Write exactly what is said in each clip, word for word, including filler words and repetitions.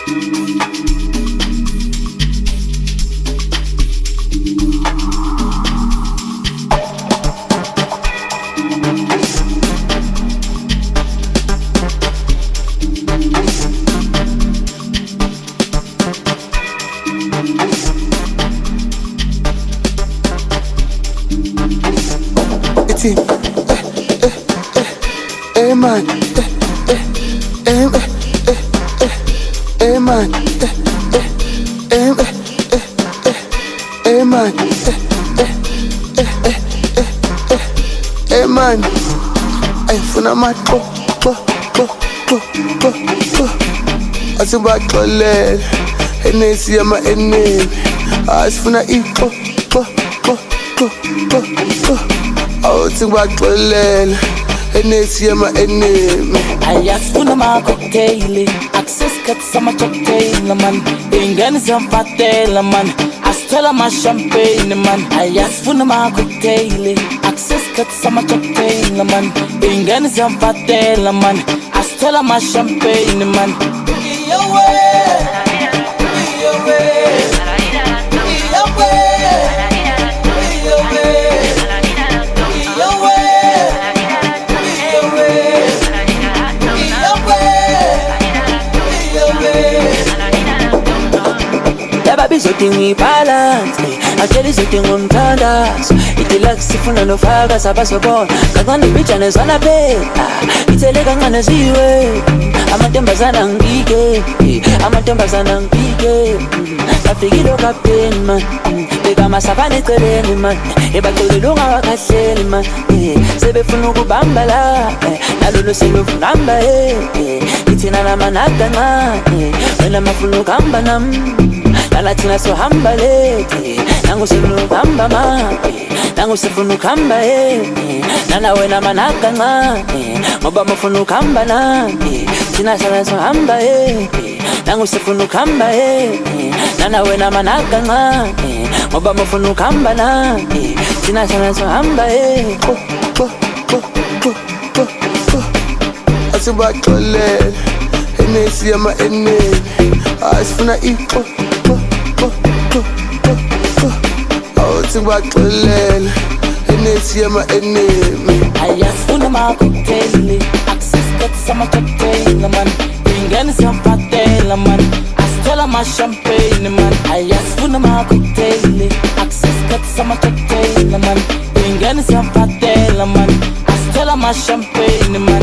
Asibaxolele enesi yama enemi asifuna iqo qo qo qo qo qo awuthi ngibaxolele enesi yama enemi ayasifuna ama cocktail access cut sama cocktail man ingane zamfatela man asithela ama champagne man ayasifuna ama cocktail access cut sama cocktail man ingane zamfatela man asithela ama champagne man. Bizotingi balance, akeli zotingi umthandazo. Itilak sifuna nofaka sabasobona. Kancane bijane zona phela. Ithele kancane ziwe. Amantombazana ngike, amantombazana ngike. Bafikile kapteni man, beka masabane eceleni man. Ebaxolele ungawakhahleli man. Sebefuna ukubamba la, nalolo selofuna hamba eh. Ithina namanaka ncane, wena mafuna ukuhamba nami. Lala tina so hamba lete, nangu sifunu kamba ma, nangu sifunu kamba eh, nana wena manaka nga, moba mufunu kamba na, tina sala so hamba eh, nangu sifunu kamba eh, nana wena manaka nga, moba mufunu kamba na, tina sala so hamba eh. Ko ko ko ko ko ko, asibaxolele enesi yama enemi asifuna iqo. Awuthi ngibaxolele enesi yama enemi ayasifuna ama cocktail access cut sama cocktail man ingane zamfatela man asithela ama champagne man ayasifuna ama cocktail access cut sama cocktail man ingane zamfatela man asithela ama champagne man.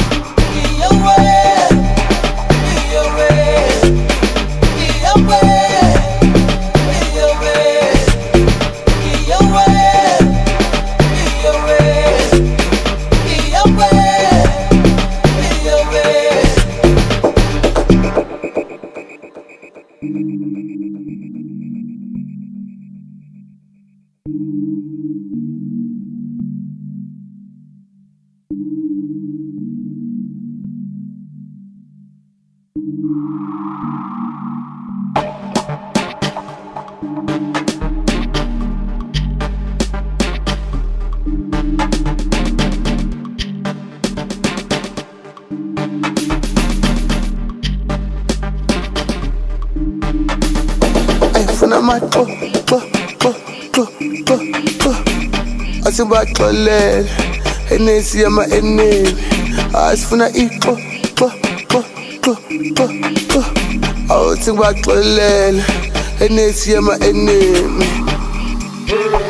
Asibaxolele enesi yama enemi asifuna iqo qo qo qo qo qo awuthi ngibaxolele enesi yama enemi.